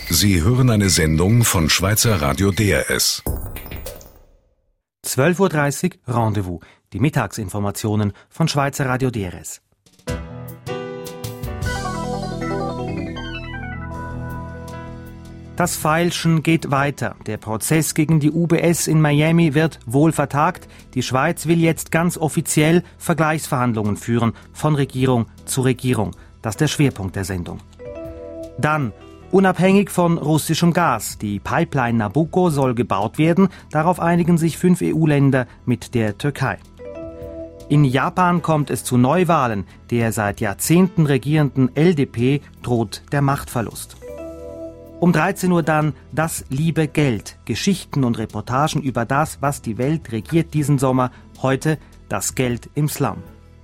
Sie hören eine Sendung von Schweizer Radio DRS. 12:30 Uhr Rendezvous, die Mittagsinformationen von Schweizer Radio DRS. Das Feilschen geht weiter. Der Prozess gegen die UBS in Miami wird wohl vertagt. Die Schweiz will jetzt ganz offiziell Vergleichsverhandlungen führen, von Regierung zu Regierung. Das ist der Schwerpunkt der Sendung. Dann, unabhängig von russischem Gas. Die Pipeline Nabucco soll gebaut werden. Darauf einigen sich 5 EU-Länder mit der Türkei. In Japan kommt es zu Neuwahlen. Der seit Jahrzehnten regierenden LDP droht der Machtverlust. Um 13 Uhr dann das liebe Geld. Geschichten und Reportagen über das, was die Welt regiert diesen Sommer. Heute das Geld im Slum.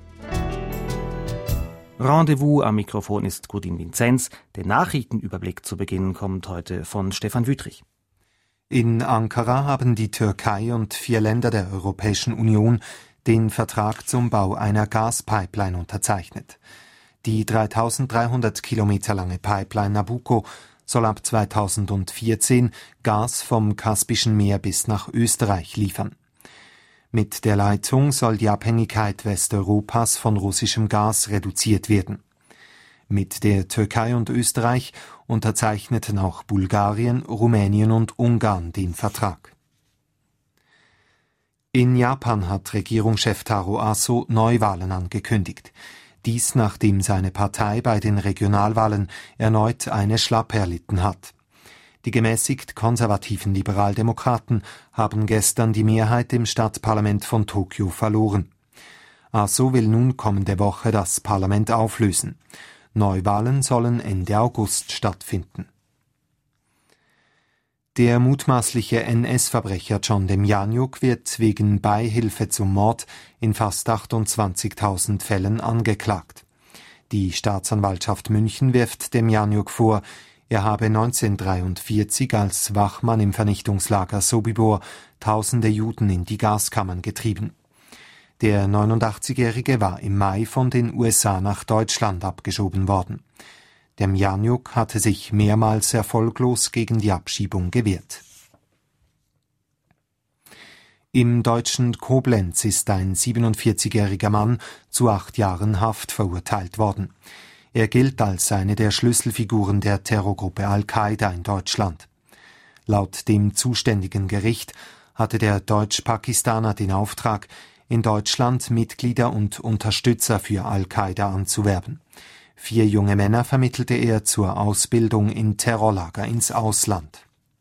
Rendezvous am Mikrofon ist Gudin Vinzenz. Der Nachrichtenüberblick zu Beginn kommt heute von Stefan Wüthrich. In Ankara haben die Türkei und 4 Länder der Europäischen Union den Vertrag zum Bau einer Gaspipeline unterzeichnet. Die 3300 Kilometer lange Pipeline Nabucco soll ab 2014 Gas vom Kaspischen Meer bis nach Österreich liefern. Mit der Leitung soll die Abhängigkeit Westeuropas von russischem Gas reduziert werden. Mit der Türkei und Österreich unterzeichneten auch Bulgarien, Rumänien und Ungarn den Vertrag. In Japan hat Regierungschef Taro Aso Neuwahlen angekündigt. Dies, nachdem seine Partei bei den Regionalwahlen erneut eine Schlappe erlitten hat. Die gemäßigt konservativen Liberaldemokraten haben gestern die Mehrheit im Stadtparlament von Tokio verloren. Aso will nun kommende Woche das Parlament auflösen. Neuwahlen sollen Ende August stattfinden. Der mutmaßliche NS-Verbrecher Can Demjanjuk wird wegen Beihilfe zum Mord in fast 28.000 Fällen angeklagt. Die Staatsanwaltschaft München wirft Demjanjuk vor, er habe 1943 als Wachmann im Vernichtungslager Sobibor tausende Juden in die Gaskammern getrieben. Der 89-Jährige war im Mai von den USA nach Deutschland abgeschoben worden. Demjanjuk hatte sich mehrmals erfolglos gegen die Abschiebung gewehrt. Im deutschen Koblenz ist ein 47-jähriger Mann zu 8 Jahren Haft verurteilt worden. Er gilt als eine der Schlüsselfiguren der Terrorgruppe Al-Qaida in Deutschland. Laut dem zuständigen Gericht hatte der Deutsch-Pakistaner den Auftrag, in Deutschland Mitglieder und Unterstützer für Al-Qaida anzuwerben. 4 junge Männer vermittelte er zur Ausbildung in Terrorlager ins Ausland.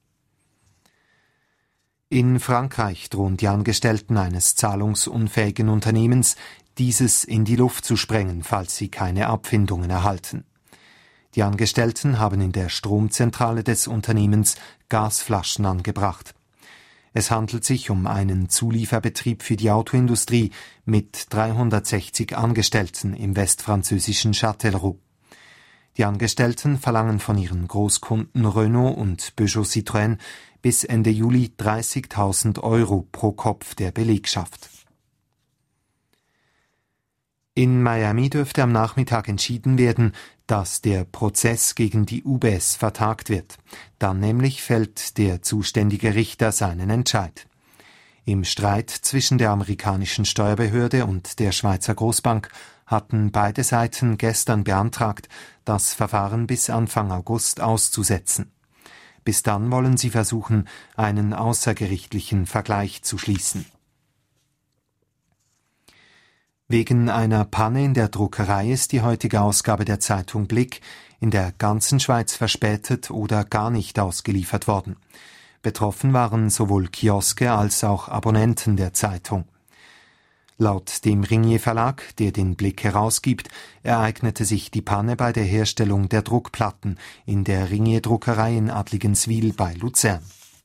In Frankreich drohen die Angestellten eines zahlungsunfähigen Unternehmens, dieses in die Luft zu sprengen, falls sie keine Abfindungen erhalten. Die Angestellten haben in der Stromzentrale des Unternehmens Gasflaschen angebracht. Es handelt sich um einen Zulieferbetrieb für die Autoindustrie mit 360 Angestellten im westfranzösischen Châtellerault. Die Angestellten verlangen von ihren Großkunden Renault und Peugeot Citroën bis Ende Juli 30.000 € pro Kopf der Belegschaft. In Miami dürfte am Nachmittag entschieden werden, dass der Prozess gegen die UBS vertagt wird. Dann nämlich fällt der zuständige Richter seinen Entscheid. Im Streit zwischen der amerikanischen Steuerbehörde und der Schweizer Großbank hatten beide Seiten gestern beantragt, das Verfahren bis Anfang August auszusetzen. Bis dann wollen sie versuchen, einen außergerichtlichen Vergleich zu schließen. Wegen einer Panne in der Druckerei ist die heutige Ausgabe der Zeitung Blick in der ganzen Schweiz verspätet oder gar nicht ausgeliefert worden. Betroffen waren sowohl Kioske als auch Abonnenten der Zeitung. Laut dem Ringier Verlag, der den Blick herausgibt, ereignete sich die Panne bei der Herstellung der Druckplatten in der Ringier Druckerei in Adligenswil bei Luzern.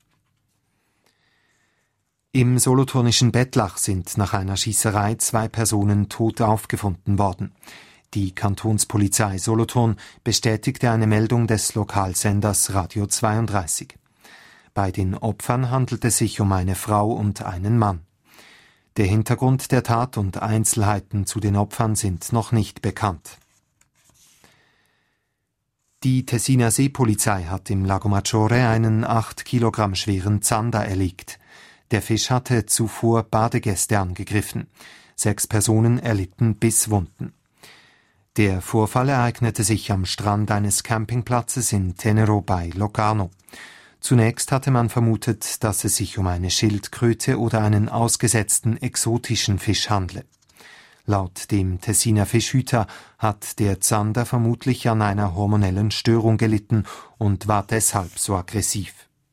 Im solothurnischen Bettlach sind nach einer Schießerei 2 Personen tot aufgefunden worden. Die Kantonspolizei Solothurn bestätigte eine Meldung des Lokalsenders Radio 32. Bei den Opfern handelt es sich um eine Frau und einen Mann. Der Hintergrund der Tat und Einzelheiten zu den Opfern sind noch nicht bekannt. Die Tessiner Seepolizei hat im Lago Maggiore einen 8 Kilogramm schweren Zander erlegt. Der Fisch hatte zuvor Badegäste angegriffen. 6 Personen erlitten Bisswunden. Der Vorfall ereignete sich am Strand eines Campingplatzes in Tenero bei Locarno. Zunächst hatte man vermutet, dass es sich um eine Schildkröte oder einen ausgesetzten exotischen Fisch handle. Laut dem Tessiner Fischhüter hat der Zander vermutlich an einer hormonellen Störung gelitten und war deshalb so aggressiv.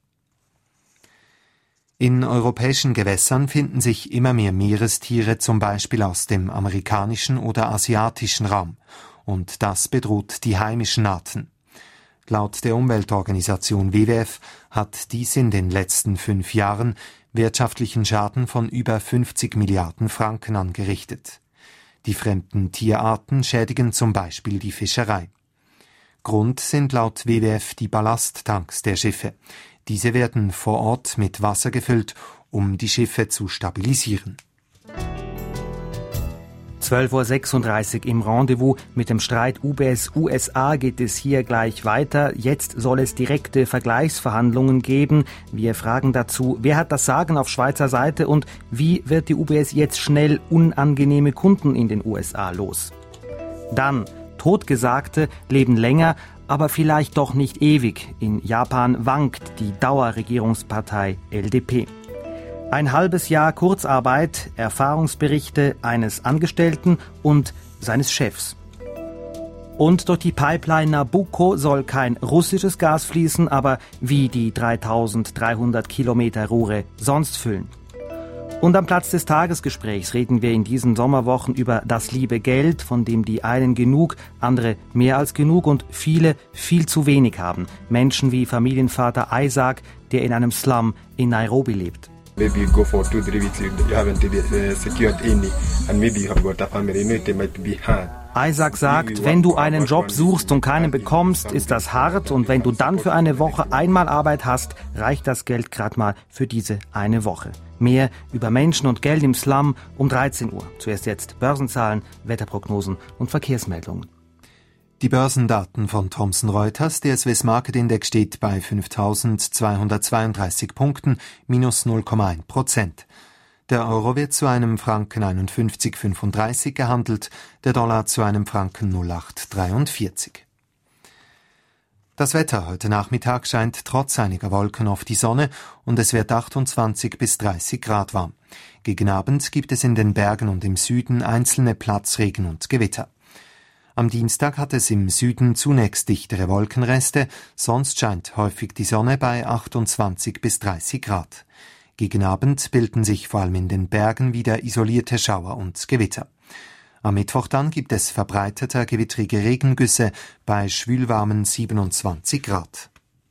In europäischen Gewässern finden sich immer mehr Meerestiere, zum Beispiel aus dem amerikanischen oder asiatischen Raum. Und das bedroht die heimischen Arten. Laut der Umweltorganisation WWF hat dies in den letzten 5 Jahren wirtschaftlichen Schaden von über 50 Milliarden Franken angerichtet. Die fremden Tierarten schädigen zum Beispiel die Fischerei. Grund sind laut WWF die Ballasttanks der Schiffe. Diese werden vor Ort mit Wasser gefüllt, um die Schiffe zu stabilisieren. 12.36 Uhr im Rendezvous mit dem Streit UBS-USA geht es hier gleich weiter. Jetzt soll es direkte Vergleichsverhandlungen geben. Wir fragen dazu, wer hat das Sagen auf Schweizer Seite und wie wird die UBS jetzt schnell unangenehme Kunden in den USA los? Dann, Totgesagte leben länger, aber vielleicht doch nicht ewig. In Japan wankt die Dauerregierungspartei LDP. Ein halbes Jahr Kurzarbeit, Erfahrungsberichte eines Angestellten und seines Chefs. Und durch die Pipeline Nabucco soll kein russisches Gas fließen, aber wie die 3300 Kilometer Rohre sonst füllen. Und am Platz des Tagesgesprächs reden wir in diesen Sommerwochen über das liebe Geld, von dem die einen genug, andere mehr als genug und viele viel zu wenig haben. Menschen wie Familienvater Isaac, der in einem Slum in Nairobi lebt. Maybe you go for 2-3 weeks, you haven't secured any, and maybe you have got a family, it might be hard. Isaac sagt, wenn du einen Job suchst und keinen bekommst, ist das hart und wenn du dann für eine Woche einmal Arbeit hast, reicht das Geld gerade mal für diese eine Woche. Mehr über Menschen und Geld im Slum um 13 Uhr. Zuerst jetzt Börsenzahlen, Wetterprognosen und Verkehrsmeldungen. Die Börsendaten von Thomson Reuters, der Swiss Market Index steht bei 5.232 Punkten, minus 0,1%. Der Euro wird zu einem Franken 51,35 gehandelt, der Dollar zu einem Franken 0,843. Das Wetter heute Nachmittag scheint trotz einiger Wolken auf die Sonne und es wird 28 bis 30 Grad warm. Gegen Abend gibt es in den Bergen und im Süden einzelne Platzregen und Gewitter. Am Dienstag hat es im Süden zunächst dichtere Wolkenreste, sonst scheint häufig die Sonne bei 28 bis 30 Grad. Gegen Abend bilden sich vor allem in den Bergen wieder isolierte Schauer und Gewitter. Am Mittwoch dann gibt es verbreiteter gewittrige Regengüsse bei schwülwarmen 27 Grad.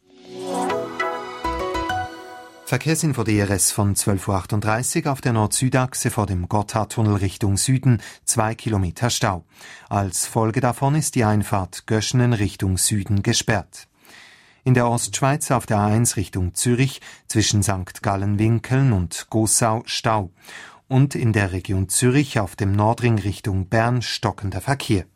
Verkehrsinfo DRS von 12.38 Uhr auf der Nord-Süd-Achse vor dem Gotthardtunnel Richtung Süden 2 Kilometer Stau. Als Folge davon ist die Einfahrt Göschenen Richtung Süden gesperrt. In der Ostschweiz auf der A1 Richtung Zürich zwischen St. Gallen-Winkeln und Gossau Stau. Und in der Region Zürich auf dem Nordring Richtung Bern stockender Verkehr.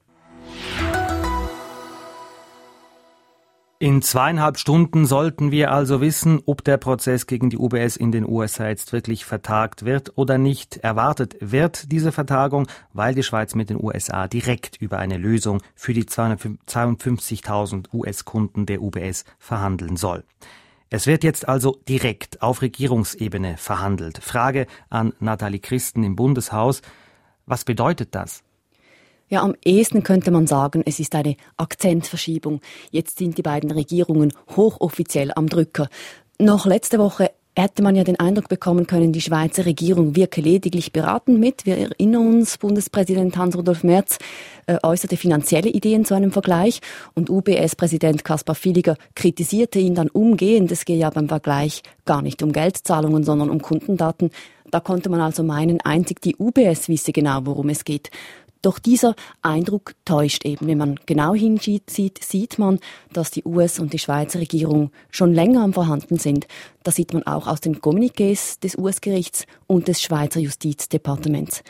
In 2,5 Stunden sollten wir also wissen, ob der Prozess gegen die UBS in den USA jetzt wirklich vertagt wird oder nicht. Erwartet wird diese Vertagung, weil die Schweiz mit den USA direkt über eine Lösung für die 252.000 US-Kunden der UBS verhandeln soll. Es wird jetzt also direkt auf Regierungsebene verhandelt. Frage an Nathalie Christen im Bundeshaus. Was bedeutet das? Ja, am ehesten könnte man sagen, es ist eine Akzentverschiebung. Jetzt sind die beiden Regierungen hochoffiziell am Drücker. Noch letzte Woche hätte man ja den Eindruck bekommen können, die Schweizer Regierung wirke lediglich beratend mit. Wir erinnern uns, Bundespräsident Hans-Rudolf Merz äußerte finanzielle Ideen zu einem Vergleich und UBS-Präsident Kaspar Villiger kritisierte ihn dann umgehend. Es gehe ja beim Vergleich gar nicht um Geldzahlungen, sondern um Kundendaten. Da konnte man also meinen, einzig die UBS wisse genau, worum es geht. Doch dieser Eindruck täuscht eben. Wenn man genau hinsieht, sieht man, dass die US- und die Schweizer Regierung schon länger am Verhandeln sind. Das sieht man auch aus den Kommuniqués des US-Gerichts und des Schweizer Justizdepartements.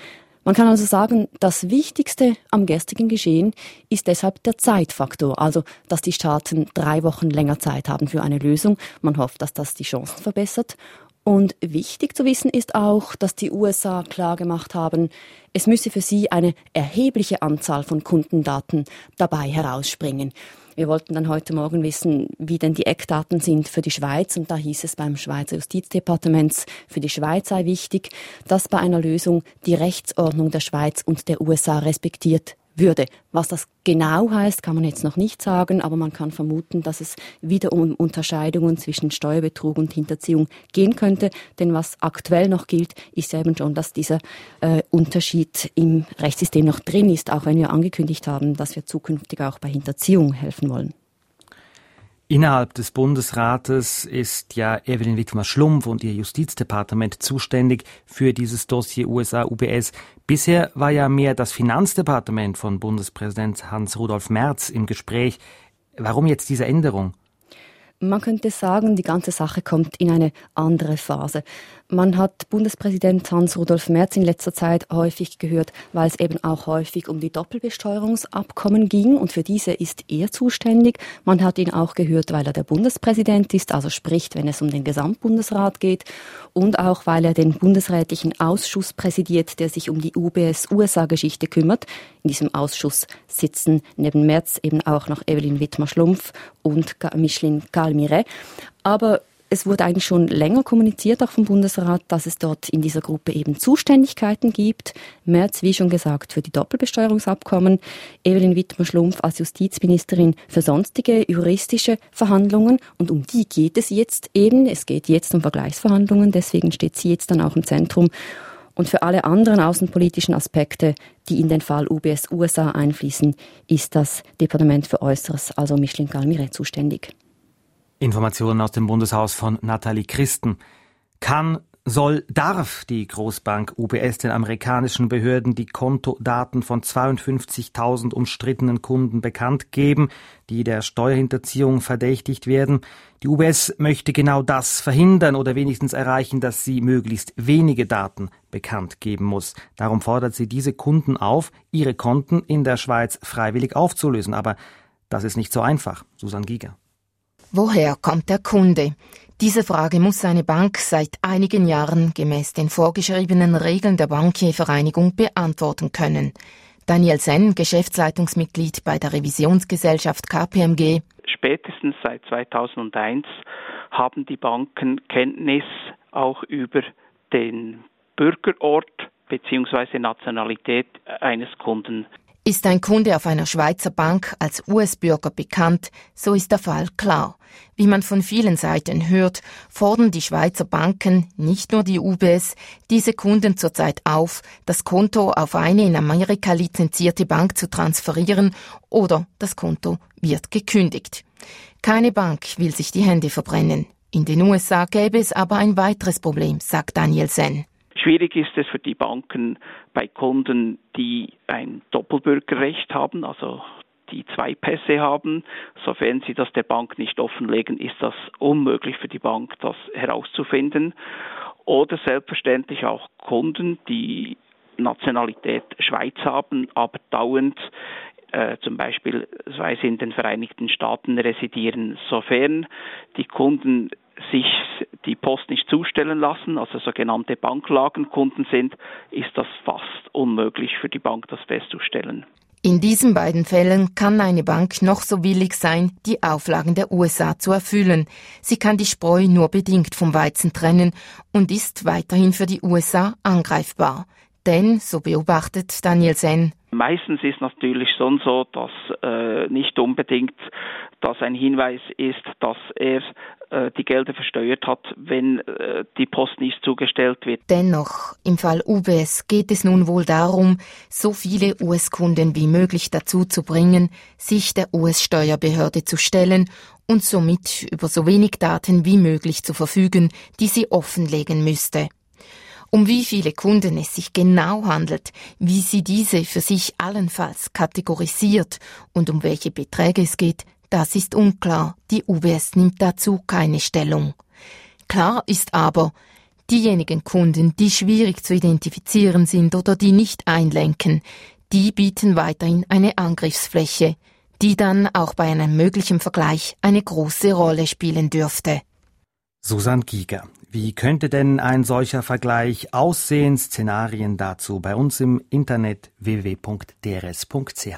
Man kann also sagen, das Wichtigste am gestrigen Geschehen ist deshalb der Zeitfaktor, also dass die Staaten 3 Wochen länger Zeit haben für eine Lösung. Man hofft, dass das die Chancen verbessert. Und wichtig zu wissen ist auch, dass die USA klargemacht haben, es müsse für sie eine erhebliche Anzahl von Kundendaten dabei herausspringen. Wir wollten dann heute Morgen wissen, wie denn die Eckdaten sind für die Schweiz. Und da hieß es beim Schweizer Justizdepartement, für die Schweiz sei wichtig, dass bei einer Lösung die Rechtsordnung der Schweiz und der USA respektiert würde. Was das genau heißt, kann man jetzt noch nicht sagen, aber man kann vermuten, dass es wieder um Unterscheidungen zwischen Steuerbetrug und Hinterziehung gehen könnte. Denn was aktuell noch gilt, ist ja eben schon, dass dieser Unterschied im Rechtssystem noch drin ist, auch wenn wir angekündigt haben, dass wir zukünftig auch bei Hinterziehung helfen wollen. Innerhalb des Bundesrates ist ja Evelyn Wittmer-Schlumpf und ihr Justizdepartement zuständig für dieses Dossier USA-UBS. Bisher war ja mehr das Finanzdepartement von Bundespräsident Hans-Rudolf Merz im Gespräch. Warum jetzt diese Änderung? Man könnte sagen, die ganze Sache kommt in eine andere Phase. Man hat Bundespräsident Hans-Rudolf Merz in letzter Zeit häufig gehört, weil es eben auch häufig um die Doppelbesteuerungsabkommen ging und für diese ist er zuständig. Man hat ihn auch gehört, weil er der Bundespräsident ist, also spricht, wenn es um den Gesamtbundesrat geht und auch, weil er den bundesrätlichen Ausschuss präsidiert, der sich um die UBS-USA-Geschichte kümmert. In diesem Ausschuss sitzen neben Merz eben auch noch Evelyn Wittmer-Schlumpf und Micheline Galmiret. Aber es wurde eigentlich schon länger kommuniziert, auch vom Bundesrat, dass es dort in dieser Gruppe eben Zuständigkeiten gibt. Merz, wie schon gesagt, für die Doppelbesteuerungsabkommen, Evelyn Wittmer-Schlumpf als Justizministerin für sonstige juristische Verhandlungen. Und um die geht es jetzt eben. Es geht jetzt um Vergleichsverhandlungen, deswegen steht sie jetzt dann auch im Zentrum. Und für alle anderen außenpolitischen Aspekte, die in den Fall UBS USA einfließen, ist das Departement für Äußeres, also Micheline Galmiret, zuständig. Informationen aus dem Bundeshaus von Nathalie Christen. Darf die Großbank UBS den amerikanischen Behörden die Kontodaten von 52.000 umstrittenen Kunden bekannt geben, die der Steuerhinterziehung verdächtigt werden? Die UBS möchte genau das verhindern oder wenigstens erreichen, dass sie möglichst wenige Daten bekannt geben muss. Darum fordert sie diese Kunden auf, ihre Konten in der Schweiz freiwillig aufzulösen. Aber das ist nicht so einfach. Susanne Giger. Woher kommt der Kunde? Diese Frage muss eine Bank seit einigen Jahren gemäß den vorgeschriebenen Regeln der Bankiervereinigung beantworten können. Daniel Senn, Geschäftsleitungsmitglied bei der Revisionsgesellschaft KPMG. Spätestens seit 2001 haben die Banken Kenntnis auch über den Bürgerort bzw. Nationalität eines Kunden. Ist ein Kunde auf einer Schweizer Bank als US-Bürger bekannt, so ist der Fall klar. Wie man von vielen Seiten hört, fordern die Schweizer Banken, nicht nur die UBS, diese Kunden zurzeit auf, das Konto auf eine in Amerika lizenzierte Bank zu transferieren oder das Konto wird gekündigt. Keine Bank will sich die Hände verbrennen. In den USA gäbe es aber ein weiteres Problem, sagt Daniel Senn. Schwierig ist es für die Banken bei Kunden, die ein Doppelbürgerrecht haben, also die 2 Pässe haben. Sofern sie das der Bank nicht offenlegen, ist das unmöglich für die Bank, das herauszufinden. Oder selbstverständlich auch Kunden, die Nationalität Schweiz haben, aber dauernd zum Beispiel in den Vereinigten Staaten residieren. Sofern die Kunden sich die Post nicht zustellen lassen, also sogenannte Banklagenkunden sind, ist das fast unmöglich für die Bank, das festzustellen. In diesen beiden Fällen kann eine Bank noch so willig sein, die Auflagen der USA zu erfüllen. Sie kann die Spreu nur bedingt vom Weizen trennen und ist weiterhin für die USA angreifbar. Denn, so beobachtet Daniel Senn, meistens ist natürlich schon so, dass nicht unbedingt das ein Hinweis ist, dass er die Gelder versteuert hat, wenn die Post nicht zugestellt wird. Dennoch, im Fall UBS geht es nun wohl darum, so viele US-Kunden wie möglich dazu zu bringen, sich der US-Steuerbehörde zu stellen und somit über so wenig Daten wie möglich zu verfügen, die sie offenlegen müsste. Um wie viele Kunden es sich genau handelt, wie sie diese für sich allenfalls kategorisiert und um welche Beträge es geht, das ist unklar. Die UBS nimmt dazu keine Stellung. Klar ist aber, Diejenigen Kunden, die schwierig zu identifizieren sind oder die nicht einlenken, die bieten weiterhin eine Angriffsfläche, die dann auch bei einem möglichen Vergleich eine große Rolle spielen dürfte. Susanne Giger. Wie könnte denn ein solcher Vergleich aussehen? Szenarien dazu bei uns im Internet www.drs.ch.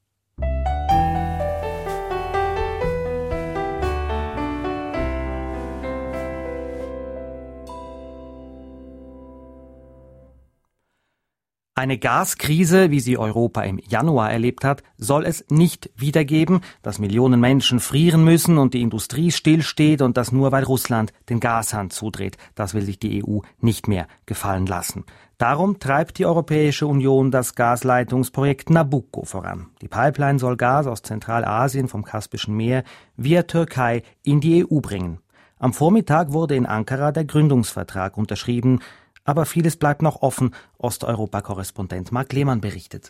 Eine Gaskrise, wie sie Europa im Januar erlebt hat, soll es nicht wieder geben, dass Millionen Menschen frieren müssen und die Industrie stillsteht und das nur, weil Russland den Gashahn zudreht. Das will sich die EU nicht mehr gefallen lassen. Darum treibt die Europäische Union das Gasleitungsprojekt Nabucco voran. Die Pipeline soll Gas aus Zentralasien vom Kaspischen Meer via Türkei in die EU bringen. Am Vormittag wurde in Ankara der Gründungsvertrag unterschrieben. Aber vieles bleibt noch offen, Osteuropa-Korrespondent Marc Lehmann berichtet.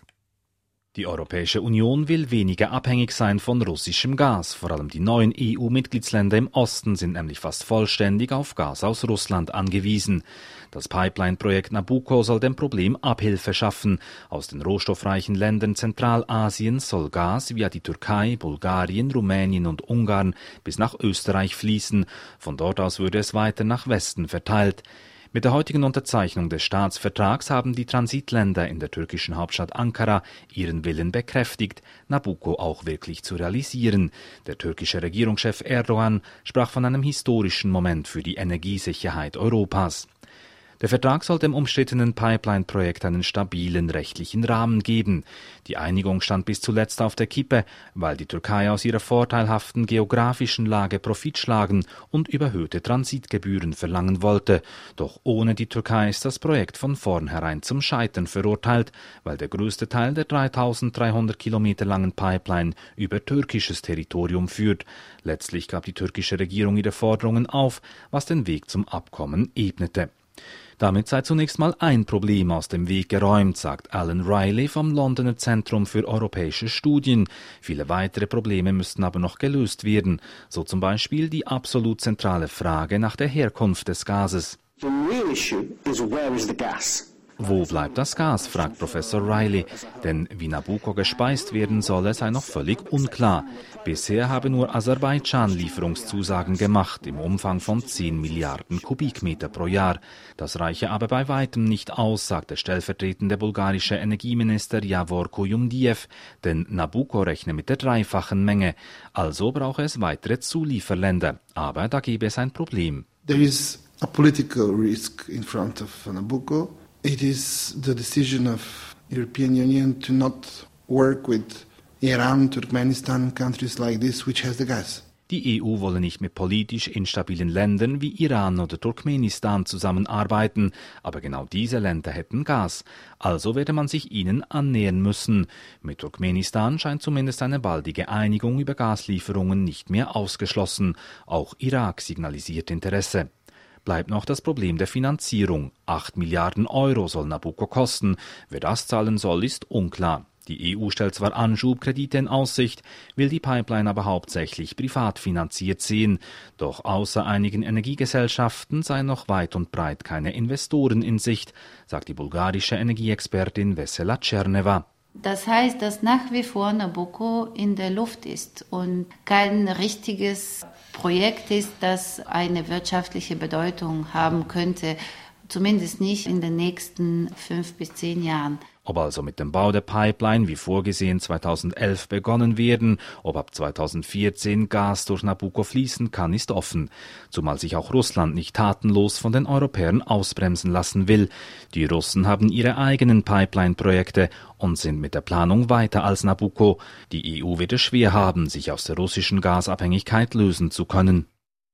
Die Europäische Union will weniger abhängig sein von russischem Gas. Vor allem die neuen EU-Mitgliedsländer im Osten sind nämlich fast vollständig auf Gas aus Russland angewiesen. Das Pipeline-Projekt Nabucco soll dem Problem Abhilfe schaffen. Aus den rohstoffreichen Ländern Zentralasiens soll Gas via die Türkei, Bulgarien, Rumänien und Ungarn bis nach Österreich fließen. Von dort aus würde es weiter nach Westen verteilt. Mit der heutigen Unterzeichnung des Staatsvertrags haben die Transitländer in der türkischen Hauptstadt Ankara ihren Willen bekräftigt, Nabucco auch wirklich zu realisieren. Der türkische Regierungschef Erdogan sprach von einem historischen Moment für die Energiesicherheit Europas. Der Vertrag soll dem umstrittenen Pipeline-Projekt einen stabilen rechtlichen Rahmen geben. Die Einigung stand bis zuletzt auf der Kippe, weil die Türkei aus ihrer vorteilhaften geografischen Lage Profit schlagen und überhöhte Transitgebühren verlangen wollte. Doch ohne die Türkei ist das Projekt von vornherein zum Scheitern verurteilt, weil der größte Teil der 3.300 Kilometer langen Pipeline über türkisches Territorium führt. Letztlich gab die türkische Regierung ihre Forderungen auf, was den Weg zum Abkommen ebnete. Damit sei zunächst mal ein Problem aus dem Weg geräumt, sagt Alan Riley vom Londoner Zentrum für europäische Studien. Viele weitere Probleme müssten aber noch gelöst werden, so zum Beispiel die absolut zentrale Frage nach der Herkunft des Gases. The real issue is where is the gas? Wo bleibt das Gas, fragt Professor Riley, denn wie Nabucco gespeist werden solle, sei noch völlig unklar. Bisher habe nur Aserbaidschan Lieferungszusagen gemacht, im Umfang von 10 Milliarden Kubikmeter pro Jahr. Das reiche aber bei weitem nicht aus, sagt der stellvertretende bulgarische Energieminister Javor Kuyumdiev, denn Nabucco rechne mit der dreifachen Menge. Also brauche es weitere Zulieferländer, aber da gäbe es ein Problem. There is a political risk in front of Nabucco. It is the decision of European Union to not work with Iran, Turkmenistan, countries like this, which has the gas. Die EU wolle nicht mit politisch instabilen Ländern wie Iran oder Turkmenistan zusammenarbeiten, aber genau diese Länder hätten Gas. Also werde man sich ihnen annähern müssen. Mit Turkmenistan scheint zumindest eine baldige Einigung über Gaslieferungen nicht mehr ausgeschlossen. Auch Irak signalisiert Interesse. Bleibt noch das Problem der Finanzierung. 8 Milliarden Euro soll Nabucco kosten. Wer das zahlen soll, ist unklar. Die EU stellt zwar Anschubkredite in Aussicht, will die Pipeline aber hauptsächlich privat finanziert sehen. Doch außer einigen Energiegesellschaften seien noch weit und breit keine Investoren in Sicht, sagt die bulgarische Energieexpertin Vesela Tscherneva. Das heißt, dass nach wie vor Nabucco in der Luft ist und kein richtiges Projekt ist, das eine wirtschaftliche Bedeutung haben könnte, zumindest nicht in den nächsten 5 bis 10 Jahren. Ob also mit dem Bau der Pipeline wie vorgesehen 2011 begonnen werden, ob ab 2014 Gas durch Nabucco fließen kann, ist offen. Zumal sich auch Russland nicht tatenlos von den Europäern ausbremsen lassen will. Die Russen haben ihre eigenen Pipeline-Projekte und sind mit der Planung weiter als Nabucco. Die EU wird es schwer haben, sich aus der russischen Gasabhängigkeit lösen zu können.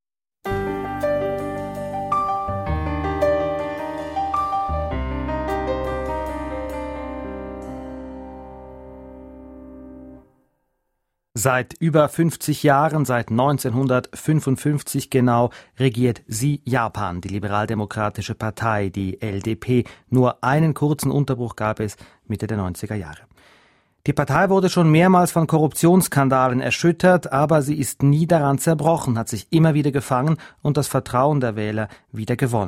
Seit über 50 Jahren, seit 1955 genau, regiert sie Japan, die liberaldemokratische Partei, die LDP. Nur einen kurzen Unterbruch gab es Mitte der 90er Jahre. Die Partei wurde schon mehrmals von Korruptionsskandalen erschüttert, aber sie ist nie daran zerbrochen, hat sich immer wieder gefangen und das Vertrauen der Wähler wieder gewonnen.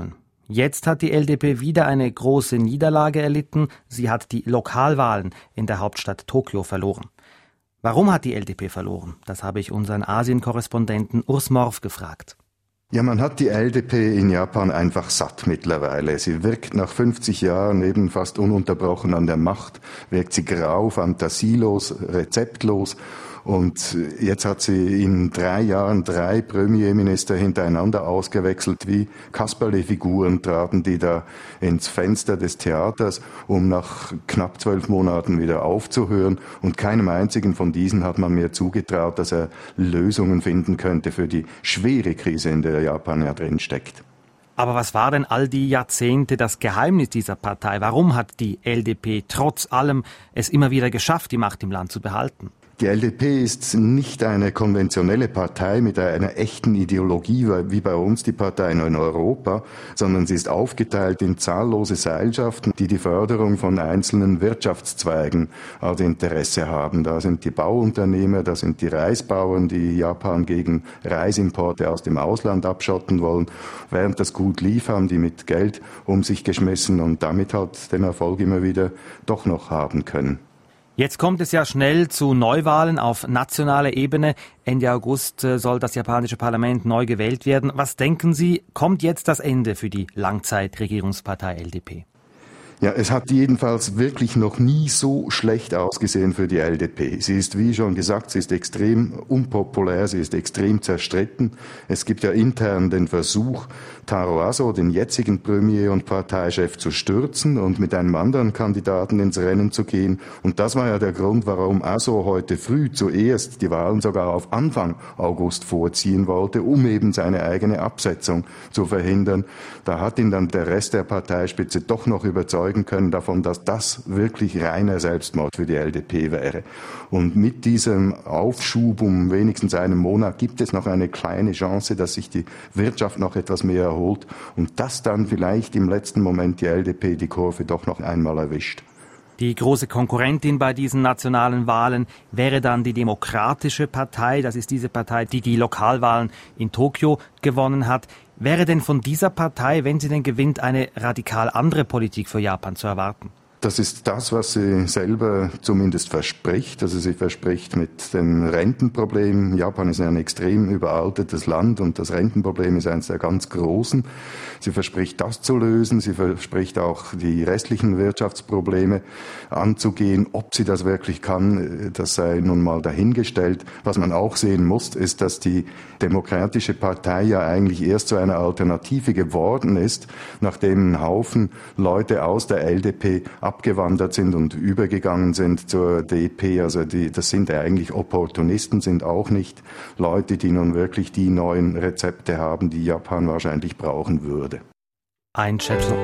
Jetzt hat die LDP wieder eine große Niederlage erlitten. Sie hat die Lokalwahlen in der Hauptstadt Tokio verloren. Warum hat die LDP verloren? Das habe ich unseren Asien-Korrespondenten Urs Morf gefragt. Ja, man hat die LDP in Japan einfach satt mittlerweile. Sie wirkt nach 50 Jahren eben fast ununterbrochen an der Macht, wirkt sie grau, fantasielos, rezeptlos. Und jetzt hat sie in 3 Jahren 3 Premierminister hintereinander ausgewechselt. Wie Kasperle-Figuren traten die da ins Fenster des Theaters, um nach knapp 12 Monaten wieder aufzuhören. Und keinem einzigen von diesen hat man mehr zugetraut, dass er Lösungen finden könnte für die schwere Krise, in der Japan ja drin steckt. Aber was war denn all die Jahrzehnte das Geheimnis dieser Partei? Warum hat die LDP trotz allem es immer wieder geschafft, die Macht im Land zu behalten? Die LDP ist nicht eine konventionelle Partei mit einer echten Ideologie, wie bei uns die Parteien in Europa, sondern sie ist aufgeteilt in zahllose Seilschaften, die die Förderung von einzelnen Wirtschaftszweigen als Interesse haben. Da sind die Bauunternehmer, da sind die Reisbauern, die Japan gegen Reisimporte aus dem Ausland abschotten wollen. Während das gut lief, haben die mit Geld um sich geschmissen und damit halt den Erfolg immer wieder doch noch haben können. Jetzt kommt es ja schnell zu Neuwahlen auf nationaler Ebene. Ende August soll das japanische Parlament neu gewählt werden. Was denken Sie, kommt jetzt das Ende für die Langzeitregierungspartei LDP? Ja, es hat jedenfalls wirklich noch nie so schlecht ausgesehen für die LDP. Sie ist, wie schon gesagt, sie ist extrem unpopulär, sie ist extrem zerstritten. Es gibt ja intern den Versuch, Taro Aso, den jetzigen Premier und Parteichef, zu stürzen und mit einem anderen Kandidaten ins Rennen zu gehen. Und das war ja der Grund, warum Aso heute früh zuerst die Wahlen sogar auf Anfang August vorziehen wollte, um eben seine eigene Absetzung zu verhindern. Da hat ihn dann der Rest der Parteispitze doch noch überzeugen können davon, dass das wirklich reiner Selbstmord für die LDP wäre. Und mit diesem Aufschub um wenigstens einen Monat gibt es noch eine kleine Chance, dass sich die Wirtschaft noch etwas mehr erholt und dass dann vielleicht im letzten Moment die LDP die Kurve doch noch einmal erwischt. Die große Konkurrentin bei diesen nationalen Wahlen wäre dann die Demokratische Partei. Das ist diese Partei, die die Lokalwahlen in Tokio gewonnen hat. Wäre denn von dieser Partei, wenn sie denn gewinnt, eine radikal andere Politik für Japan zu erwarten? Das ist das, was sie selber zumindest verspricht. Also sie verspricht mit dem Rentenproblem. Japan ist ein extrem überaltertes Land und das Rentenproblem ist eines der ganz großen. Sie verspricht, das zu lösen. Sie verspricht auch, die restlichen Wirtschaftsprobleme anzugehen. Ob sie das wirklich kann, das sei nun mal dahingestellt. Was man auch sehen muss, ist, dass die Demokratische Partei ja eigentlich erst zu einer Alternative geworden ist, nachdem ein Haufen Leute aus der LDP abgewandert sind und übergegangen sind zur DP. Also das sind eigentlich Opportunisten, sind auch nicht Leute, die nun wirklich die neuen Rezepte haben, die Japan wahrscheinlich brauchen würde. Einschätzung.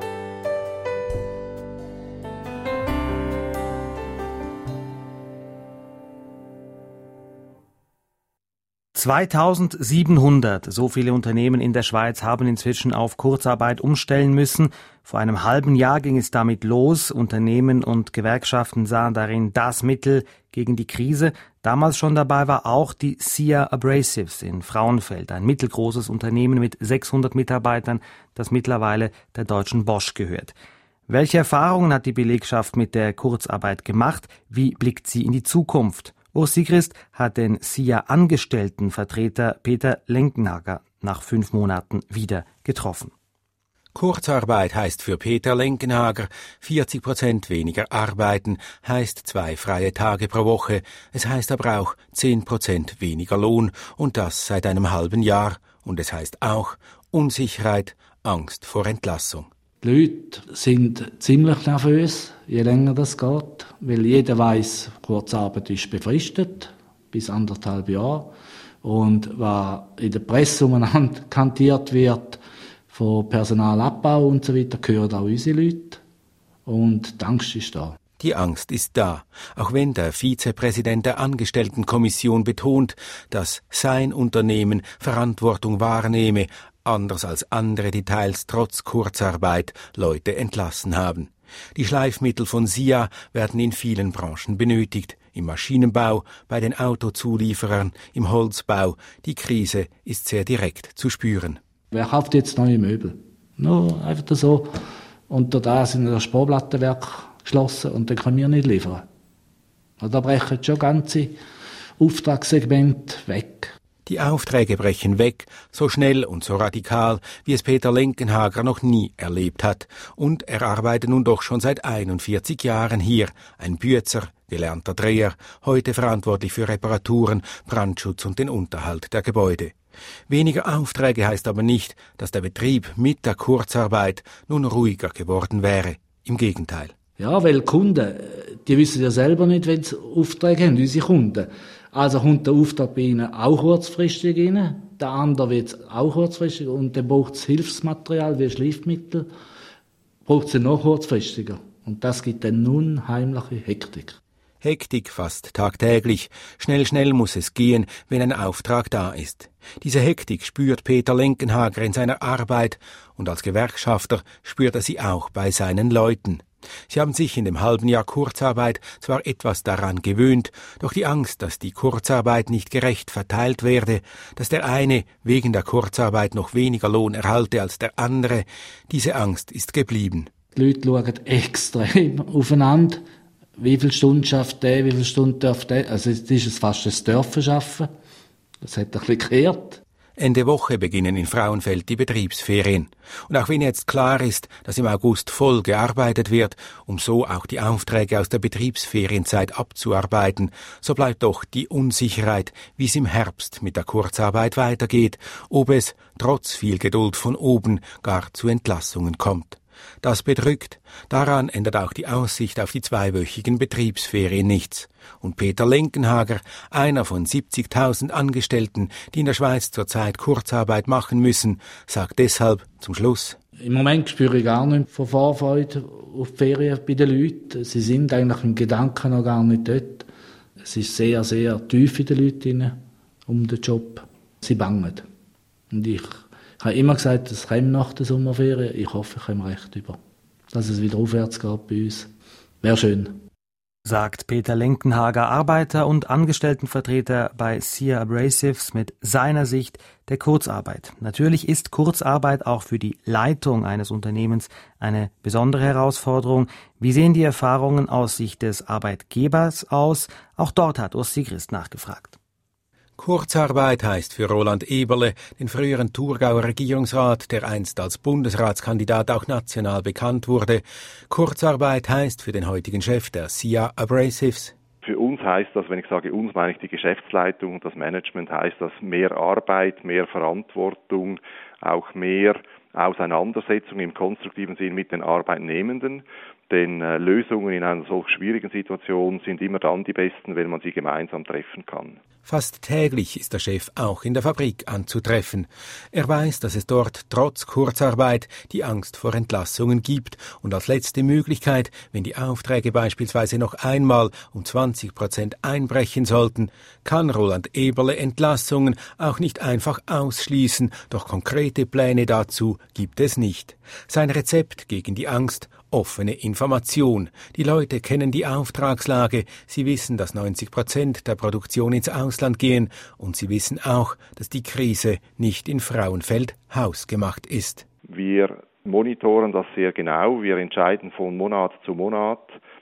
(2700) so viele Unternehmen in der Schweiz haben inzwischen auf Kurzarbeit umstellen müssen. Vor einem halben Jahr ging es damit los. Unternehmen und Gewerkschaften sahen darin das Mittel gegen die Krise. Damals schon dabei war auch die SIA Abrasives in Frauenfeld, ein mittelgroßes Unternehmen mit 600 Mitarbeitern, das mittlerweile der deutschen Bosch gehört. Welche Erfahrungen hat die Belegschaft mit der Kurzarbeit gemacht? Wie blickt sie in die Zukunft? Urs Sigrist hat den SIA-Angestelltenvertreter Peter Lenkenhager nach 5 Monaten wieder getroffen. Kurzarbeit heißt für Peter Lenkenhager 40% weniger arbeiten, heißt 2 freie Tage pro Woche. Es heißt aber auch 10% weniger Lohn und das seit einem halben Jahr. Und es heißt auch Unsicherheit, Angst vor Entlassung. Die Leute sind ziemlich nervös, je länger das geht, weil jeder weiss, Kurzarbeit ist befristet, bis 1,5 Jahre. Und was in der Presse umeinander kantiert wird, von Personalabbau und so weiter, gehören auch unsere Leute. Und die Angst ist da. Die Angst ist da, auch wenn der Vizepräsident der Angestelltenkommission betont, dass sein Unternehmen Verantwortung wahrnehme, anders als andere, die teils trotz Kurzarbeit Leute entlassen haben. Die Schleifmittel von SIA werden in vielen Branchen benötigt, im Maschinenbau, bei den Autozulieferern, im Holzbau. Die Krise ist sehr direkt zu spüren. Wer kauft jetzt neue Möbel? Nur einfach so. Und da sind das Sparplattenwerk geschlossen und dann können wir nicht liefern. Also da brechen schon ganze Auftragssegmente weg. Die Aufträge brechen weg, so schnell und so radikal, wie es Peter Lenkenhager noch nie erlebt hat. Und er arbeitet nun doch schon seit 41 Jahren hier. Ein Büetzer, gelernter Dreher, heute verantwortlich für Reparaturen, Brandschutz und den Unterhalt der Gebäude. Weniger Aufträge heißt aber nicht, dass der Betrieb mit der Kurzarbeit nun ruhiger geworden wäre. Im Gegenteil. Ja, weil die Kunden, die wissen ja selber nicht, wenn sie Aufträge haben, unsere Kunden. Also kommt der Auftrag bei ihnen auch kurzfristig rein, der andere wird auch kurzfristig und dann braucht es Hilfsmaterial wie Schleifmittel, braucht es noch kurzfristiger. Und das gibt dann nun heimliche Hektik. Hektik fast tagtäglich. Schnell muss es gehen, wenn ein Auftrag da ist. Diese Hektik spürt Peter Lenkenhager in seiner Arbeit und als Gewerkschafter spürt er sie auch bei seinen Leuten. Sie haben sich in dem halben Jahr Kurzarbeit zwar etwas daran gewöhnt, doch die Angst, dass die Kurzarbeit nicht gerecht verteilt werde, dass der eine wegen der Kurzarbeit noch weniger Lohn erhalte als der andere, diese Angst ist geblieben. Die Leute schauen extrem aufeinander. Wie viele Stunden schafft der, wie viele Stunden darf der? Also jetzt ist es fast ein Dürfen schaffen. Das hat ein bisschen gekehrt. Ende Woche beginnen in Frauenfeld die Betriebsferien. Und auch wenn jetzt klar ist, dass im August voll gearbeitet wird, um so auch die Aufträge aus der Betriebsferienzeit abzuarbeiten, so bleibt doch die Unsicherheit, wie es im Herbst mit der Kurzarbeit weitergeht, ob es, trotz viel Geduld von oben, gar zu Entlassungen kommt. Das bedrückt. Daran ändert auch die Aussicht auf die 2-wöchigen Betriebsferien nichts. Und Peter Lenkenhager, einer von 70.000 Angestellten, die in der Schweiz zurzeit Kurzarbeit machen müssen, sagt deshalb zum Schluss: Im Moment spüre ich gar nicht von Vorfreude auf die Ferien bei den Leuten. Sie sind eigentlich im Gedanken noch gar nicht dort. Es ist sehr, sehr tief in den Leuten um den Job. Sie bangen. Und ich habe immer gesagt, es kommt nach der Sommerferien. Ich hoffe, ich komme recht über. Dass es wieder aufwärts geht bei uns. Wäre schön. Sagt Peter Lenkenhager, Arbeiter- und Angestelltenvertreter bei SIA Abrasives, mit seiner Sicht der Kurzarbeit. Natürlich ist Kurzarbeit auch für die Leitung eines Unternehmens eine besondere Herausforderung. Wie sehen die Erfahrungen aus Sicht des Arbeitgebers aus? Auch dort hat Urs Christ nachgefragt. Kurzarbeit heißt für Roland Eberle, den früheren Thurgauer Regierungsrat, der einst als Bundesratskandidat auch national bekannt wurde. Kurzarbeit heißt für den heutigen Chef der SIA Abrasives: Für uns heißt das, wenn ich sage uns, meine ich die Geschäftsleitung und das Management, heißt das mehr Arbeit, mehr Verantwortung, auch mehr Auseinandersetzung im konstruktiven Sinn mit den Arbeitnehmenden. Denn Lösungen in einer solch schwierigen Situation sind immer dann die besten, wenn man sie gemeinsam treffen kann. Fast täglich ist der Chef auch in der Fabrik anzutreffen. Er weiß, dass es dort trotz Kurzarbeit die Angst vor Entlassungen gibt. Und als letzte Möglichkeit, wenn die Aufträge beispielsweise noch einmal um 20% einbrechen sollten, kann Roland Eberle Entlassungen auch nicht einfach ausschließen, doch konkrete Pläne dazu gibt es nicht. Sein Rezept gegen die Angst: offene Information. Die Leute kennen die Auftragslage, sie wissen, dass 90% der Produktion ins Ausland gehen und sie wissen auch, dass die Krise nicht in Frauenfeld hausgemacht ist. Wir monitoren das sehr genau, wir entscheiden von Monat zu Monat,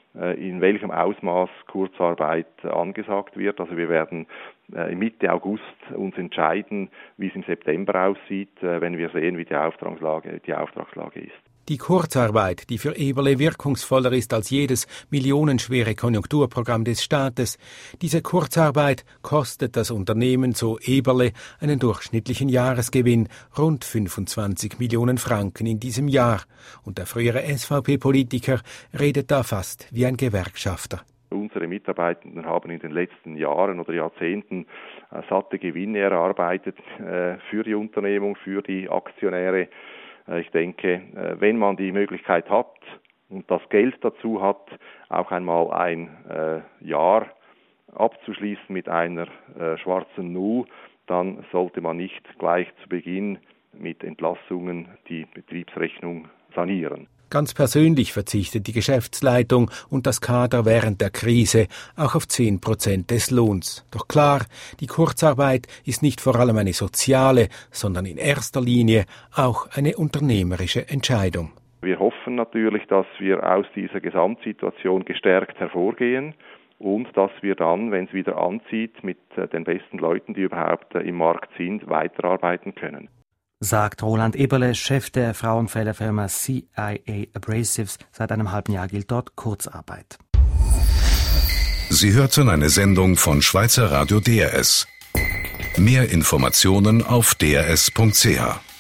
in welchem Ausmaß Kurzarbeit angesagt wird. Also wir werden Mitte August uns entscheiden, wie es im September aussieht, wenn wir sehen, wie die Auftragslage ist. Die Kurzarbeit, die für Eberle wirkungsvoller ist als jedes millionenschwere Konjunkturprogramm des Staates, diese Kurzarbeit kostet das Unternehmen, so Eberle, einen durchschnittlichen Jahresgewinn rund 25 Millionen Franken in diesem Jahr. Und der frühere SVP-Politiker redet da fast wie ein Gewerkschafter. Unsere Mitarbeitenden haben in den letzten Jahren oder Jahrzehnten satte Gewinne erarbeitet für die Unternehmung, für die Aktionäre. Ich denke, wenn man die Möglichkeit hat und das Geld dazu hat, auch einmal ein Jahr abzuschließen mit einer schwarzen Null, dann sollte man nicht gleich zu Beginn mit Entlassungen die Betriebsrechnung sanieren. Ganz persönlich verzichtet die Geschäftsleitung und das Kader während der Krise auch auf 10% des Lohns. Doch klar, die Kurzarbeit ist nicht vor allem eine soziale, sondern in erster Linie auch eine unternehmerische Entscheidung. Wir hoffen natürlich, dass wir aus dieser Gesamtsituation gestärkt hervorgehen und dass wir dann, wenn es wieder anzieht, mit den besten Leuten, die überhaupt im Markt sind, weiterarbeiten können. Sagt Roland Eberle, Chef der Frauenfällerfirma CIA Abrasives. Seit einem halben Jahr gilt dort Kurzarbeit. Sie hörten eine Sendung von Schweizer Radio DRS. Mehr Informationen auf drs.ch.